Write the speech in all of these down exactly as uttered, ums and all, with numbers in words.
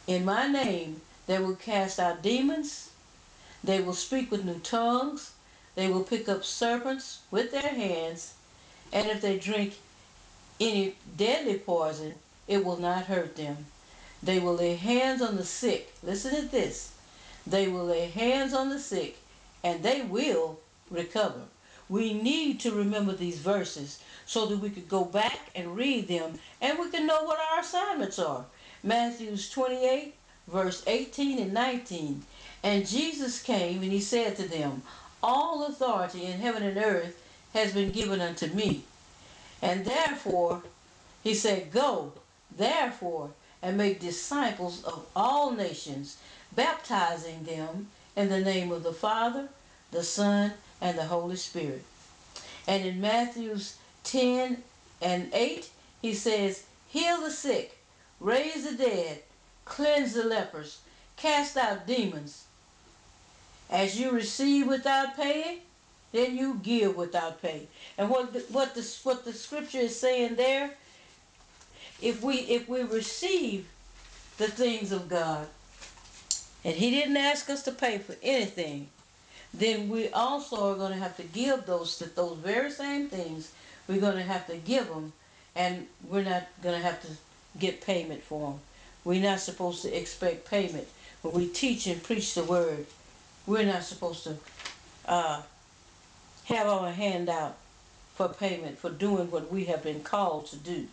In my name they will cast out demons, they will speak with new tongues, they will pick up serpents with their hands, and if they drink any deadly poison, it will not hurt them. They will lay hands on the sick. Listen to this. They will lay hands on the sick and they will recover. We need to remember these verses so that we could go back and read them and we can know what our assignments are. Matthew twenty-eight, verse eighteen and nineteen. And Jesus came and he said to them, all authority in heaven and earth has been given unto me. And therefore, he said, go, therefore, and make disciples of all nations, baptizing them in the name of the Father, the Son, and the Holy Spirit. And in Matthew ten and eight, he says, heal the sick, raise the dead, cleanse the lepers, cast out demons. As you receive without paying, then you give without pay. And what the, what the what the scripture is saying there, if we if we receive the things of God, and He didn't ask us to pay for anything, then we also are going to have to give those those very same things. We're going to have to give them, and we're not going to have to get payment for them. We're not supposed to expect payment when we teach and preach the word. We're not supposed to uh, have our hand out for payment for doing what we have been called to do.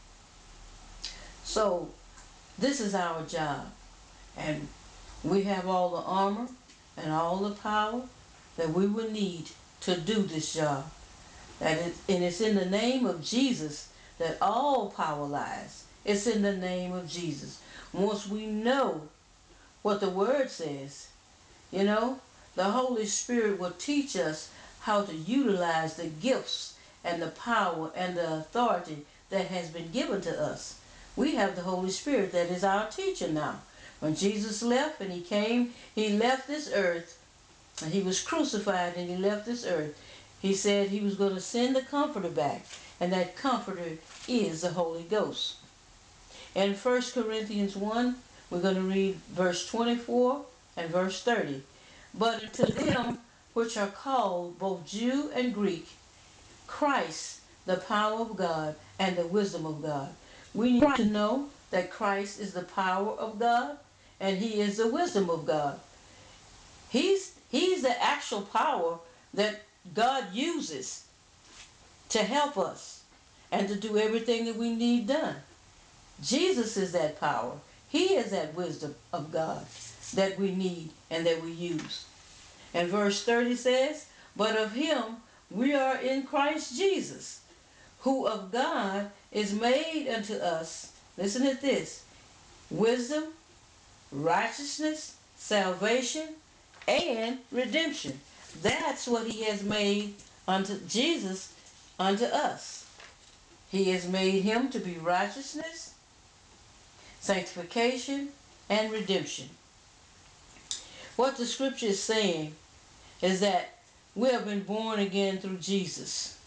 So this is our job, and we have all the armor and all the power that we will need to do this job. That is, and it's in the name of Jesus that all power lies. It's in the name of Jesus. Once we know what the Word says, you know, the Holy Spirit will teach us how to utilize the gifts and the power and the authority that has been given to us. We have the Holy Spirit that is our teacher now. When Jesus left and he came, he left this earth, and he was crucified and he left this earth. He said he was going to send the Comforter back, and that Comforter is the Holy Ghost. In First Corinthians one, we're going to read verse twenty-four and verse thirty. But unto them which are called, both Jew and Greek, Christ, the power of God and the wisdom of God. We need to know that Christ is the power of God and he is the wisdom of God. He's, he's the actual power that God uses to help us and to do everything that we need done. Jesus is that power. He is that wisdom of God that we need and that we use. And verse thirty says, but of him we are in Christ Jesus, who of God is made unto us, listen to this, wisdom, righteousness, salvation, and redemption. That's what he has made unto Jesus, unto us. He has made him to be righteousness, sanctification, and redemption. What the scripture is saying is that we have been born again through Jesus,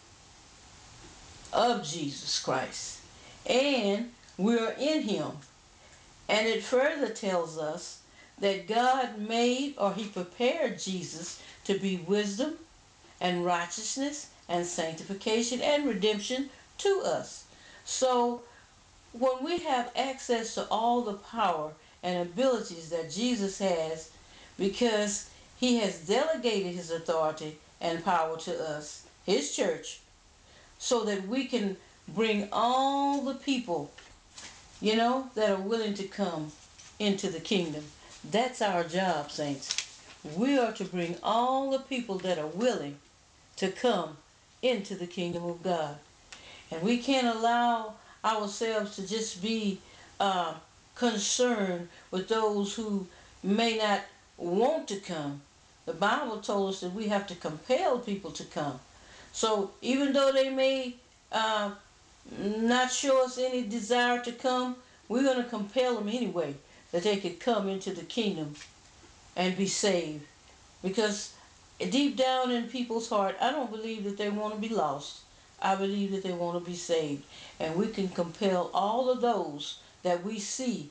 of Jesus Christ, and we are in him. And it further tells us that God made, or he prepared Jesus to be wisdom and righteousness and sanctification and redemption to us. So when we have access to all the power and abilities that Jesus has, because he has delegated his authority and power to us, his church, so that we can bring all the people, you know, that are willing to come into the kingdom. That's our job, saints. We are to bring all the people that are willing to come into the kingdom of God. And we can't allow ourselves to just be uh, concerned with those who may not want to come. The Bible told us that we have to compel people to come. So even though they may uh, not show us any desire to come, we're going to compel them anyway, that they could come into the kingdom and be saved. Because deep down in people's heart, I don't believe that they want to be lost. I believe that they want to be saved. And we can compel all of those that we see,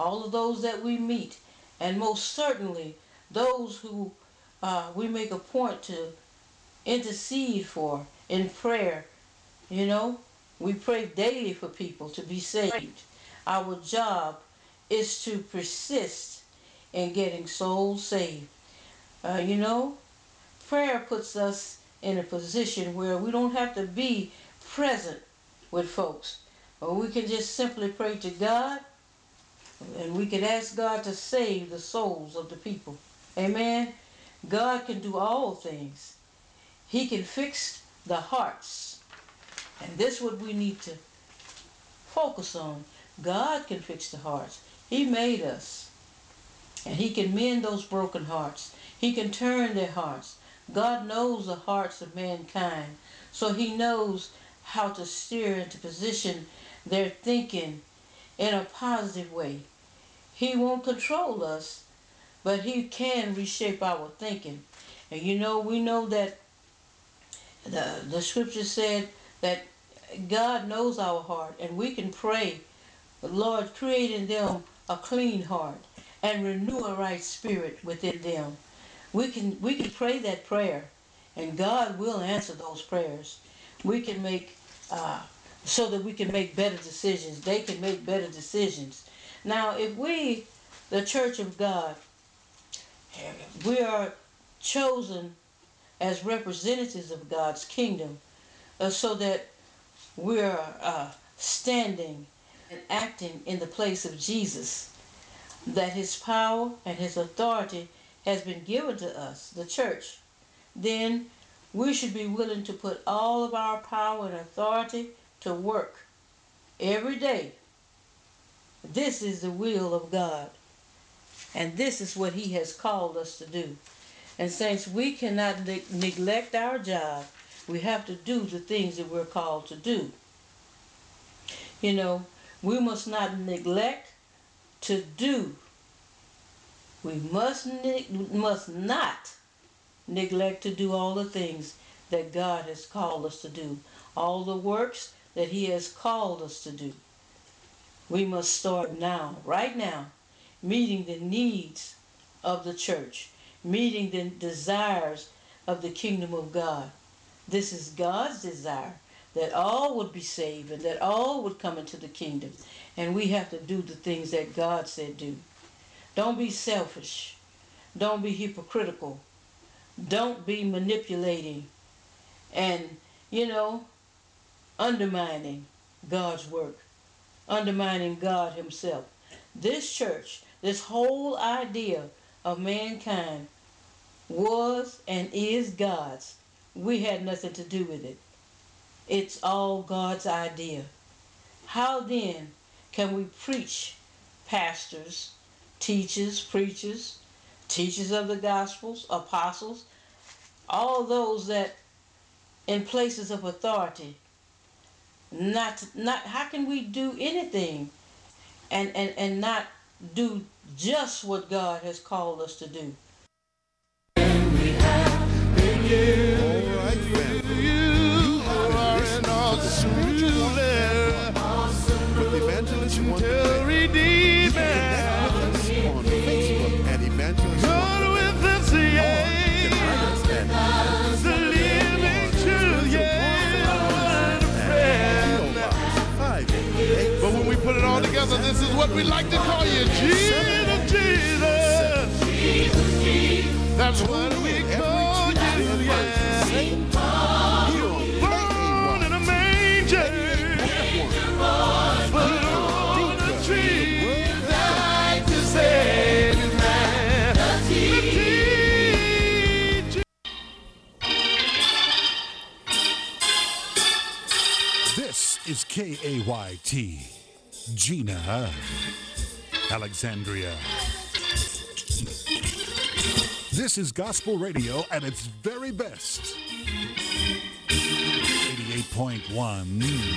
all of those that we meet, and most certainly those who uh, we make a point to intercede for in prayer. You know, we pray daily for people to be saved. Our job is to persist in getting souls saved. Uh, you know, prayer puts us in a position where we don't have to be present with folks. Or we can just simply pray to God, and we can ask God to save the souls of the people. Amen. God can do all things. He can fix the hearts. And this is what we need to focus on. God can fix the hearts. He made us. And he can mend those broken hearts. He can turn their hearts. God knows the hearts of mankind. So he knows how to steer into position their thinking in a positive way. He won't control us, but he can reshape our thinking. And you know, we know that the, the scripture said that God knows our heart, and we can pray, Lord, create in them a clean heart and renew a right spirit within them. We can we can pray that prayer, and God will answer those prayers. We can make uh, so that we can make better decisions. They can make better decisions. Now, if we, the Church of God, we are chosen as representatives of God's kingdom, uh, so that we are uh, standing and acting in the place of Jesus, that his power and his authority has been given to us, the church, then we should be willing to put all of our power and authority to work every day. This is the will of God, and this is what he has called us to do. And saints, we cannot ne- neglect our job. We have to do the things that we're called to do. You know, we must not neglect to do. We must ne- must not neglect to do all the things that God has called us to do, all the works that he has called us to do. We must start now, right now, meeting the needs of the church, meeting the desires of the kingdom of God. This is God's desire, that all would be saved and that all would come into the kingdom. And we have to do the things that God said do. Don't be selfish. Don't be hypocritical. Don't be manipulating and, you know, undermining God's work, undermining God himself. This church, this whole idea of mankind was and is God's. We had nothing to do with it. It's all God's idea. How then can we preach, pastors, teachers, preachers, teachers of the Gospels, apostles, all those that in places of authority, not not how can we do anything and, and, and not do just what God has called us to do? This is what we like to call you, Jesus, Jesus. Jesus, Jesus. That's what we call you, yeah. Born in a manger, but on a tree, died to save man. This is K A Y T. Gina, Alexandria. This is gospel radio at its very best. eighty-eight point one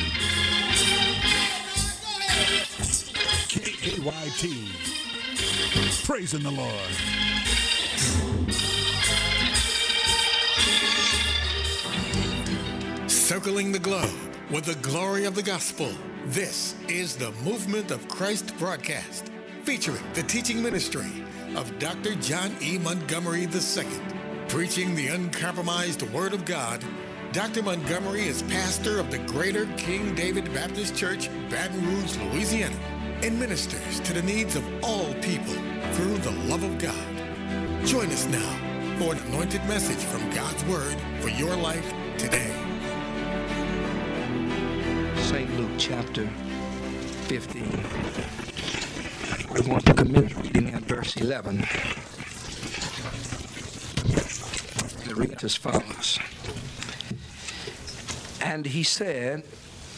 K A Y T. Praising the Lord. Circling the globe with the glory of the gospel. This is the Movement of Christ broadcast. featuring the teaching ministry of Doctor John E. Montgomery the Second. Preaching the uncompromised Word of God, Doctor Montgomery is pastor of the Greater King David Baptist Church, Baton Rouge, Louisiana, and ministers to the needs of all people through the love of God. Join us now for an anointed message from God's Word for your life today. Saint Luke chapter fifteen. We're going to commence reading at verse eleven. It reads as follows. And he said,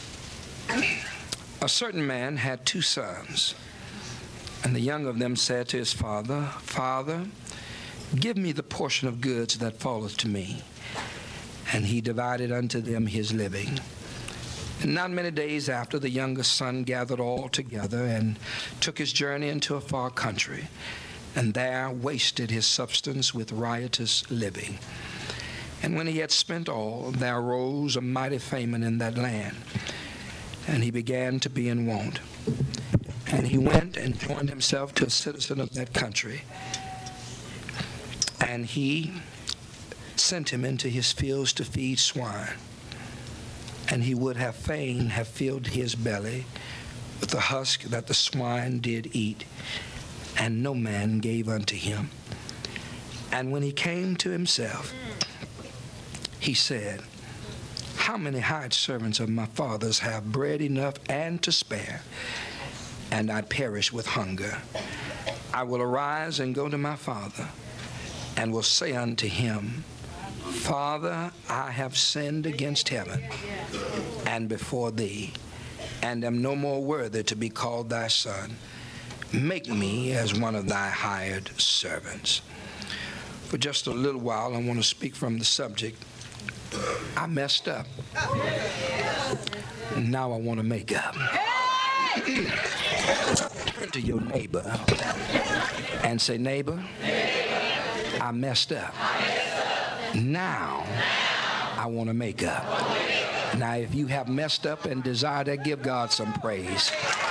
a certain man had two sons, and the younger of them said to his father, Father, give me the portion of goods that falleth to me. And he divided unto them his living. And not many days after, the youngest son gathered all together and took his journey into a far country, and there wasted his substance with riotous living. And when he had spent all, there arose a mighty famine in that land, and he began to be in want. And he went and joined himself to a citizen of that country, and he sent him into his fields to feed swine. And he would have fain have filled his belly with the husk that the swine did eat, and no man gave unto him. And when he came to himself, he said, how many hired servants of my father's have bread enough and to spare, and I perish with hunger? I will arise and go to my father, and will say unto him, Father, I have sinned against heaven and before thee, and am no more worthy to be called thy son. Make me as one of thy hired servants. For just a little while, I want to speak from the subject. I messed up. Now I want to make up. Turn to your neighbor and say, neighbor, I messed up. Now I want to make up. Now, if you have messed up and desire to give God some praise.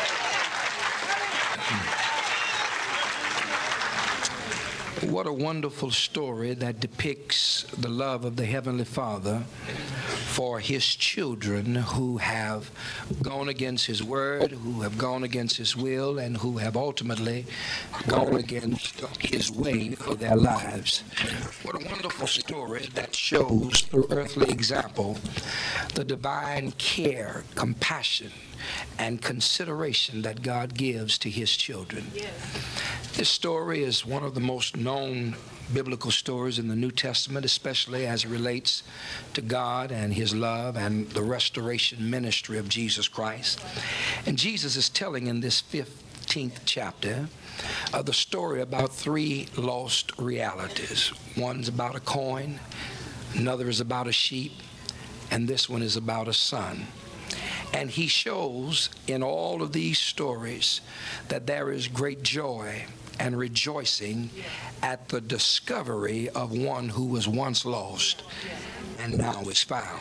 What a wonderful story that depicts the love of the Heavenly Father for his children who have gone against his word, who have gone against his will, and who have ultimately gone against his way for their lives. What a wonderful story that shows through earthly example the divine care, compassion, and consideration that God gives to his children. Yes. This story is one of the most known biblical stories in the New Testament, especially as it relates to God and his love and the restoration ministry of Jesus Christ. And Jesus is telling in this fifteenth chapter uh, the story about three lost realities. One's about a coin, another is about a sheep, and this one is about a son. And he shows in all of these stories that there is great joy and rejoicing at the discovery of one who was once lost and now is found.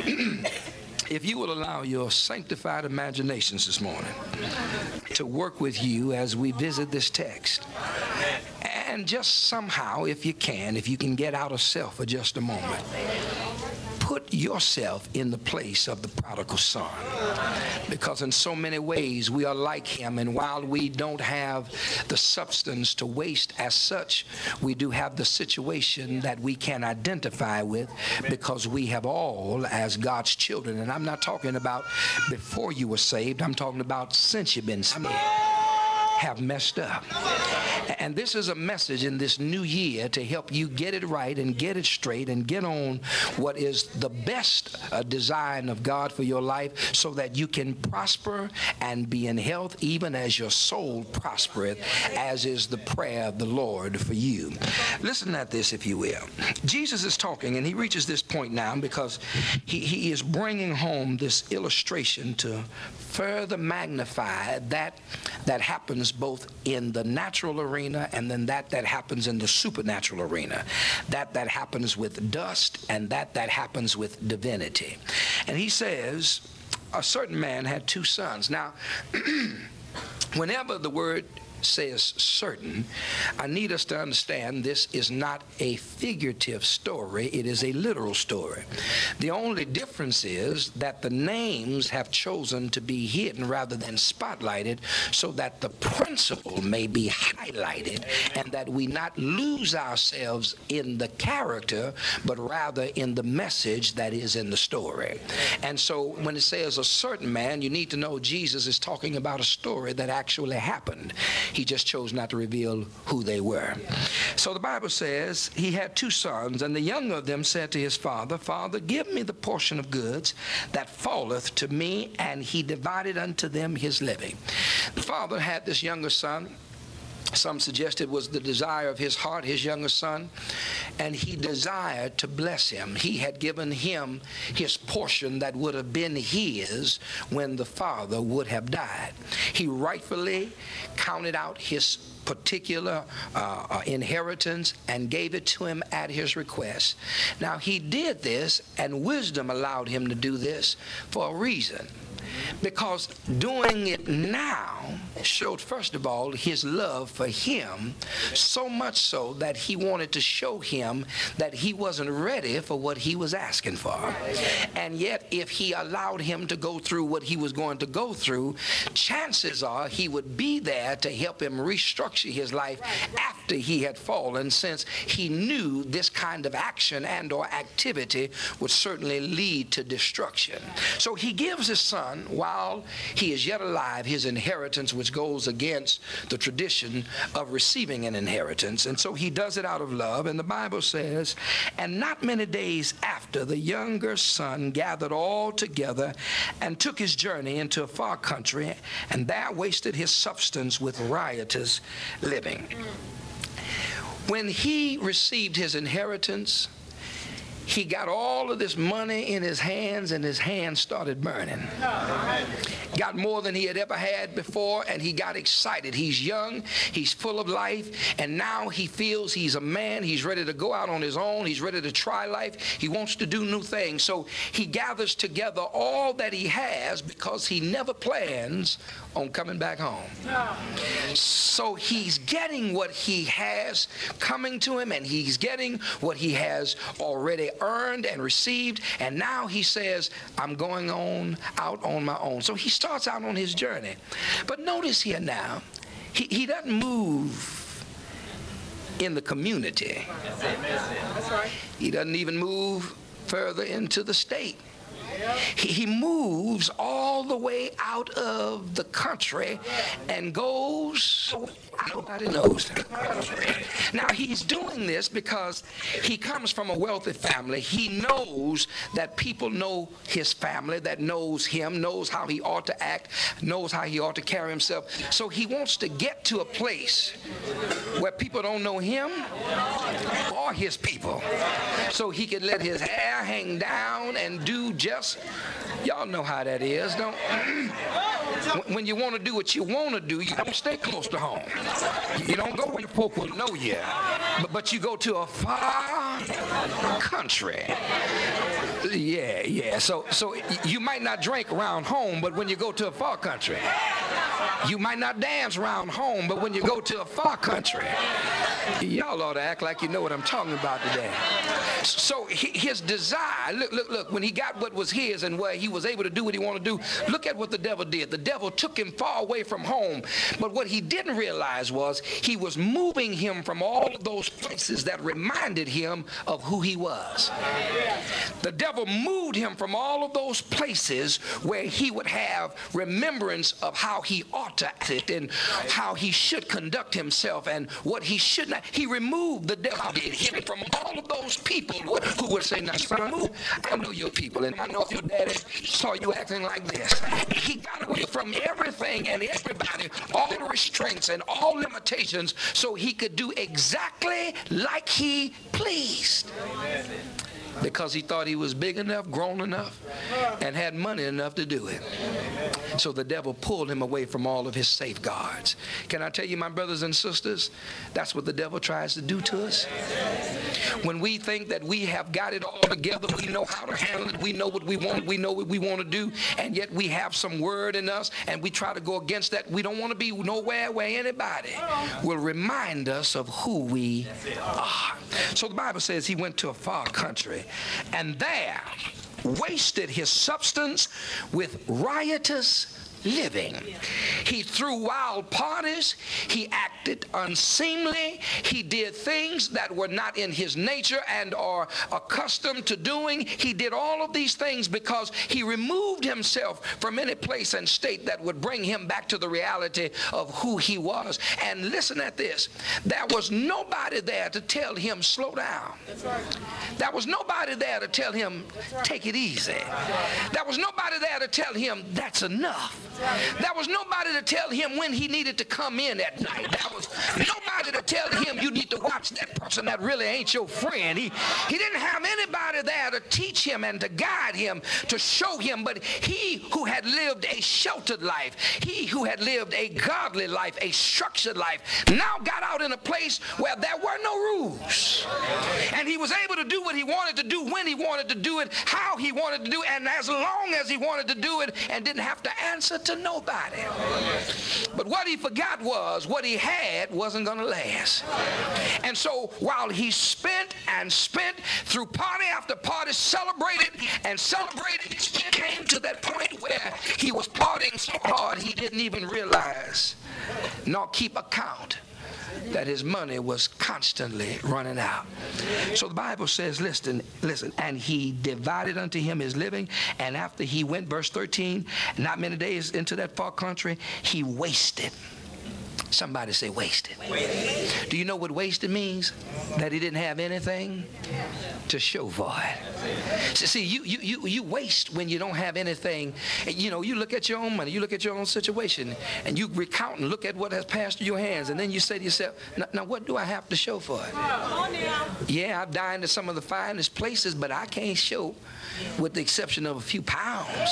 If you will allow your sanctified imaginations this morning to work with you as we visit this text, and just somehow, if you can, if you can get out of self for just a moment, put yourself in the place of the prodigal son, because in so many ways we are like him, and while we don't have the substance to waste as such, we do have the situation that we can identify with, because we have all, as God's children, and I'm not talking about before you were saved, I'm talking about since you've been saved, have messed up. And this is a message in this new year to help you get it right and get it straight and get on what is the best uh, design of God for your life, so that you can prosper and be in health even as your soul prospereth, as is the prayer of the Lord for you. Listen at this, if you will. Jesus is talking, and he reaches this point now because he, he is bringing home this illustration to further magnify that that happens both in the natural arena and then that that happens in the supernatural arena, that that happens with dust and that that happens with divinity. And he says a certain man had two sons. Now, whenever the word says certain, I need us to understand this is not a figurative story, it is a literal story. The only difference is that the names have chosen to be hidden rather than spotlighted so that the principle may be highlighted and that we not lose ourselves in the character but rather in the message that is in the story. And so when it says a certain man, you need to know Jesus is talking about a story that actually happened. He just chose not to reveal who they were. So the Bible says he had two sons, and the younger of them said to his father, Father, give me the portion of goods that falleth to me, and he divided unto them his living. The father had this younger son. Some suggest it was the desire of his heart, his younger son, and he desired to bless him. He had given him his portion that would have been his when the father would have died. He rightfully counted out his particular uh, uh, inheritance and gave it to him at his request. Now he did this, and wisdom allowed him to do this for a reason. Because doing it now showed, first of all, his love for him, so much so that he wanted to show him that he wasn't ready for what he was asking for. And yet, if he allowed him to go through what he was going to go through, chances are he would be there to help him restructure his life after he had fallen, since he knew this kind of action and or activity would certainly lead to destruction. So he gives his son, while he is yet alive, his inheritance, which goes against the tradition of receiving an inheritance. And so he does it out of love. And the Bible says, and not many days after, the younger son gathered all together and took his journey into a far country, and there wasted his substance with riotous living. When he received his inheritance, he got all of this money in his hands, and his hands started burning. Got more than he had ever had before, and he got excited. He's young, he's full of life, and now he feels he's a man. He's ready to go out on his own. He's ready to try life. He wants to do new things. So he gathers together all that he has, because he never plans on coming back home. So he's getting what he has coming to him, and he's getting what he has already earned and received, and now he says, I'm going on out on my own. So he starts out on his journey. But notice here now, he, he doesn't move in the community. That's right. He doesn't even move further into the state. He, he moves all the way out of the country and goes, nobody knows. Now he's doing this because he comes from a wealthy family. He knows that people know his family, that knows him, knows how he ought to act, knows how he ought to carry himself. So he wants to get to a place where people don't know him or his people, so he can let his hair hang down and do just, y'all know how that is, don't? When you want to do what you want to do, you don't stay close to home. You don't go where folk will know you, but, but you go to a far country. Yeah, yeah. So, so you might not drink around home, but when you go to a far country, you might not dance around home, but when you go to a far country, y'all ought to act like you know what I'm talking about today. So his desire, look, look, look, when he got what was his and where he was able to do what he wanted to do, look at what the devil did. The devil took him far away from home, but what he didn't realize was he was moving him from all of those places that reminded him of who he was. The devil moved him from all of those places where he would have remembrance of how he ought to act and how he should conduct himself and what he should not. He removed, the devil did, him from all of those people who would say, now son, I know your people, and I know if your daddy saw you acting like this. He got away from everything and everybody, all the restraints and all limitations, so he could do exactly like he pleased. Because he thought he was big enough, grown enough, and had money enough to do it. So the devil pulled him away from all of his safeguards. Can I tell you, my brothers and sisters, that's what the devil tries to do to us. When we think that we have got it all together, we know how to handle it, we know what we want, we know what we want to do, and yet we have some word in us, and we try to go against that. We don't want to be nowhere where anybody will remind us of who we are. So the Bible says he went to a far country, and there wasted his substance with riotous living. He threw wild parties. He acted unseemly. He did things that were not in his nature and are accustomed to doing. He did all of these things because he removed himself from any place and state that would bring him back to the reality of who he was. And listen at this. There was nobody there to tell him, slow down. That's right. There was nobody there to tell him, take it easy. There was nobody there to tell him, that's enough. There was nobody to tell him when he needed to come in at night. There was nobody to tell him you need to watch that person that really ain't your friend. He, he didn't have anybody there to teach him and to guide him, to show him. But he who had lived a sheltered life, he who had lived a godly life, a structured life, now got out in a place where there were no rules. And he was able to do what he wanted to do, when he wanted to do it, how he wanted to do it, and as long as he wanted to do it, and didn't have to answer to nobody. But what he forgot was what he had wasn't going to last. And so while he spent and spent through party after party, celebrated and celebrated, he came to that point where he was partying so hard he didn't even realize nor keep account that his money was constantly running out. So the Bible says, listen, listen, and he divided unto him his living, and after he went, verse thirteen, not many days into that far country, he wasted. Somebody say wasted. Wasted. Do you know what wasted means? That he didn't have anything to show for it. So see, you, you, you, you waste when you don't have anything. You know, you look at your own money, you look at your own situation, and you recount and look at what has passed through your hands, and then you say to yourself, now, now what do I have to show for it? Yeah, I've dined at some of the finest places, but I can't show with the exception of a few pounds.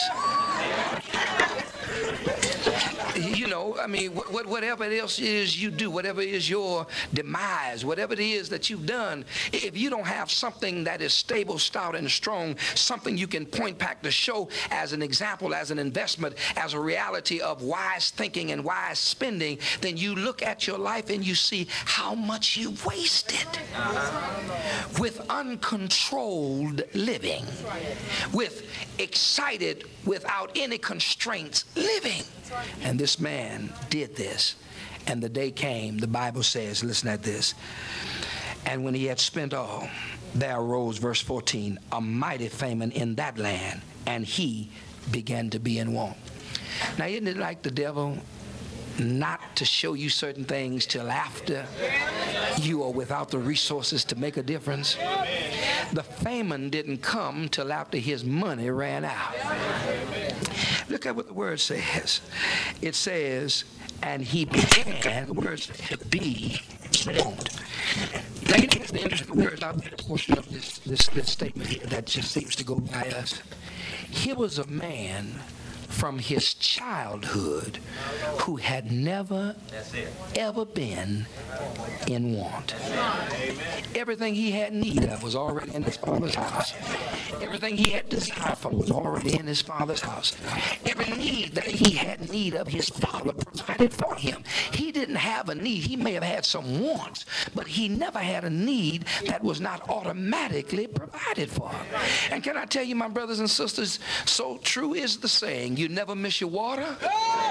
You know, I mean, what, whatever else is you do, whatever is your demise, whatever it is that you've done, if you don't have something that is stable, stout, and strong, something you can point back to show as an example, as an investment, as a reality of wise thinking and wise spending, then you look at your life and you see how much you wasted with uncontrolled living, with excited, without any constraints living. And this man did this. And the day came, the Bible says, listen at this. And when he had spent all, there arose, verse fourteen, a mighty famine in that land, and he began to be in want. Now, isn't it like the devil not to show you certain things till after you are without the resources to make a difference? The famine didn't come till after his money ran out. Look at what the word says. It says, and he began, the word says, to be want. Now, you know, the interesting words out there, portion of this, this, this statement here that just seems to go by us. Here was a man from his childhood who had never, ever been in want. Everything he had need of was already in his father's house. Everything he had desire for was already in his father's house. Every need that he had need of, his father provided for him. He didn't have a need. He may have had some wants, but he never had a need that was not automatically provided for. And can I tell you, my brothers and sisters, so true is the saying, you never miss your water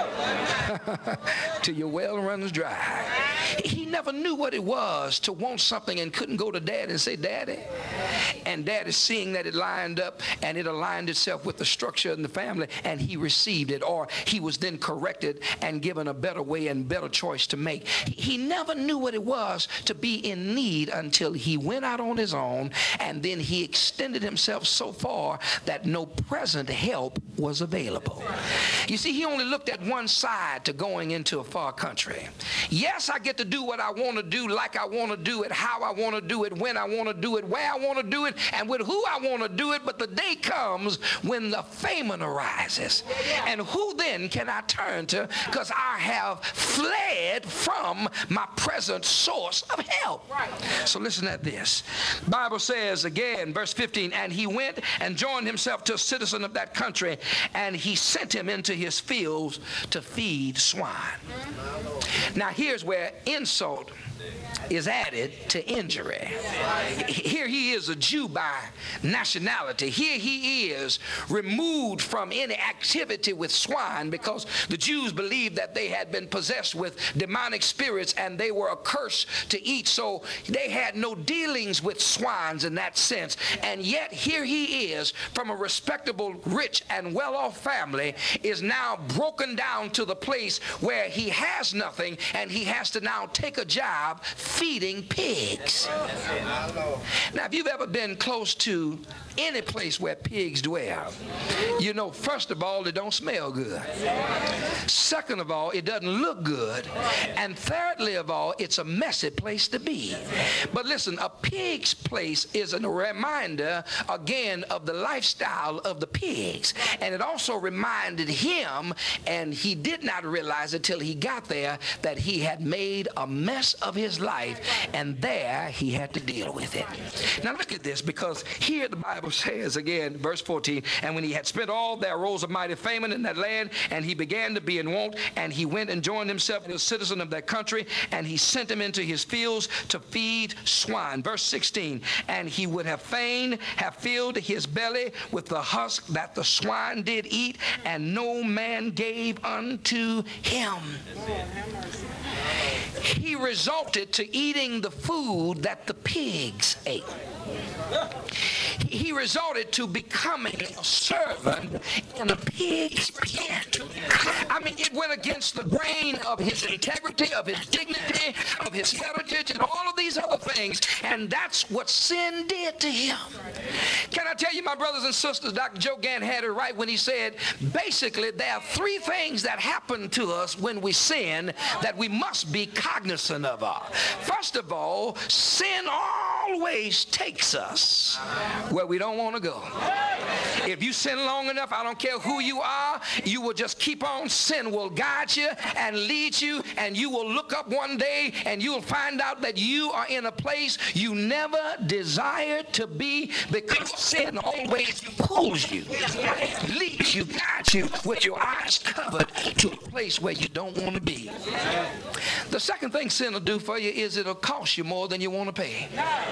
till your well runs dry. He never knew what it was to want something and couldn't go to Dad and say, Daddy. And Dad is seeing that it lined up and it aligned itself with the structure in the family, and he received it, or he was then corrected and given a better way and better choice to make. He never knew what it was to be in need until he went out on his own, and then he extended himself so far that no present help was available. You see, he only looked at one side to going into a far country. Yes, I get get to do what I want to do, like I want to do it, how I want to do it, when I want to do it, where I want to do it, and with who I want to do it. But the day comes when the famine arises. And who then can I turn to? Because I have fled from my present source of help. So listen at this. Bible says again, verse fifteen, and he went and joined himself to a citizen of that country, and he sent him into his fields to feed swine. Now here's where insult is added to injury. Here he is, a Jew by nationality. Here he is, removed from any activity with swine, because the Jews believed that they had been possessed with demonic spirits and they were accursed to eat. So they had no dealings with swines in that sense. And yet here he is, from a respectable, rich, and well-off family, is now broken down to the place where he has nothing, and he has to now take a job feeding pigs. Now, if you've ever been close to any place where pigs dwell, you know, first of all, it don't smell good. Second of all, it doesn't look good. And thirdly of all, it's a messy place to be. But listen, a pig's place is a reminder, again, of the lifestyle of the pigs. And it also reminded him, and he did not realize it till he got there, that he had made a mess of his life, and there he had to deal with it. Now look at this, because here the Bible says again, verse fourteen, and when he had spent all, there arose a mighty famine in that land, and he began to be in want, and he went and joined himself to a citizen of that country, and he sent him into his fields to feed swine. Verse sixteen, and he would have fain have filled his belly with the husk that the swine did eat, and no man gave unto him. He resulted to eating the food that the pigs ate. He resorted to becoming a servant in a pig's pen. I mean, it went against the grain of his integrity, of his dignity, of his heritage, and all of these other things. And that's what sin did to him. Can I tell you, my brothers and sisters, Doctor Joe Gant had it right when he said, basically, there are three things that happen to us when we sin that we must be cognizant of. First of all, sin always takes us where we don't want to go. If you sin long enough, I don't care who you are, you will just keep on. Sin will guide you and lead you, and you will look up one day and you'll find out that you are in a place you never desired to be, because sin always pulls you, leads you, guides you with your eyes covered to a place where you don't want to be. The second thing sin will do for you is it'll cost you more than you want to pay.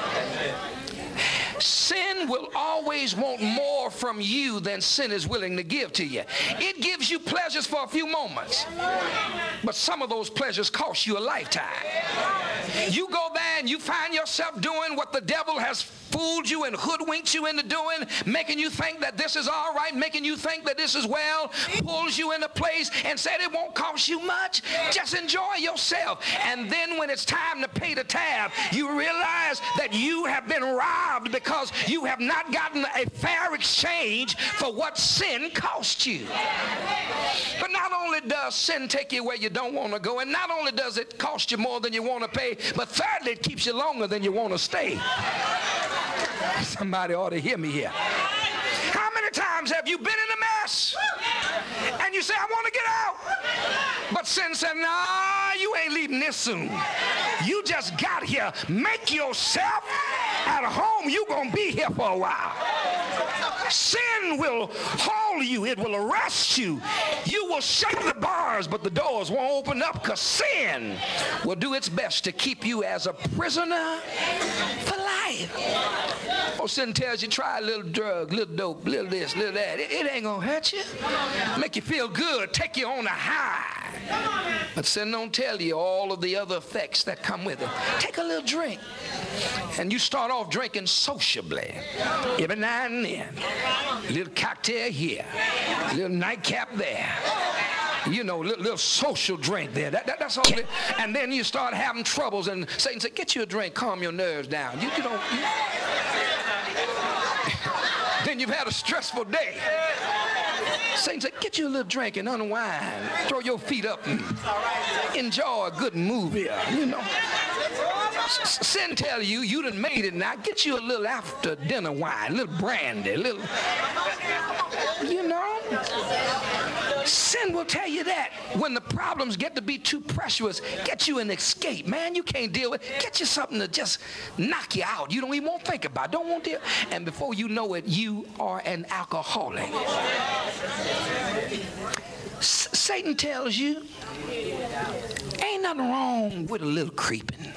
Sin will always want more from you than sin is willing to give to you. It gives you pleasures for a few moments, but some of those pleasures cost you a lifetime. You go there and you find yourself doing what the devil has fooled you and hoodwinked you into doing, making you think that this is all right, making you think that this is well, pulls you into place and said it won't cost you much. Just enjoy yourself. And then when it's time to pay the tab, you realize that you have been robbed because you have not gotten a fair exchange for what sin cost you. But not only does sin take you where you don't want to go, and not only does it cost you more than you want to pay, but thirdly, it keeps you longer than you want to stay. Somebody ought to hear me here. How many times have you been in a mess and you say, I want to get out? But sin said, nah, you ain't leaving this soon. You just got here. Make yourself at home. You're going to be here for a while. Sin will hold you. It will arrest you. You will shut the bars, but the doors won't open up, because sin will do its best to keep you as a prisoner for life. Oh, sin tells you, try a little drug, little dope, little this, little that. It, it ain't going to hurt you. Make you feel good, take you on a high. But sin don't tell you all of the other effects that come with it. Take a little drink, and you start off drinking sociably every now and then. A little cocktail here, a little nightcap there. You know, little, little social drink there. That, that, that's all. It, and then you start having troubles, and Satan said, get you a drink, calm your nerves down. You, you don't. You, then you've had a stressful day. Satan said, get you a little drink and unwind. Throw your feet up and enjoy a good movie, you know. Sin tell you, you done made it now. Get you a little after dinner wine, a little brandy, a little, you know. Sin will tell you that when the problems get to be too precious, get you an escape, man. You can't deal with it. Get you something to just knock you out. You don't even want to think about it. Don't want to. And before you know it, you are an alcoholic. S- Satan tells you, ain't nothing wrong with a little creeping.